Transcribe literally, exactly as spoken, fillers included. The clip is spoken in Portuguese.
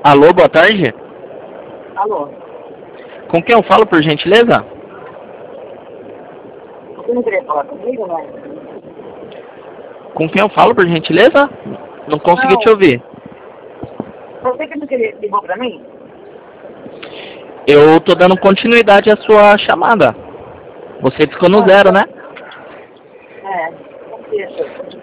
Alô, boa tarde. Alô? Com quem eu falo, por gentileza? Você não queria falar comigo, né? Com quem eu falo, por gentileza? Não consegui Não. te ouvir. Você que não queria ligou pra mim? Eu tô dando continuidade à sua chamada. Você ficou no Ah, zero, né? É, não sei.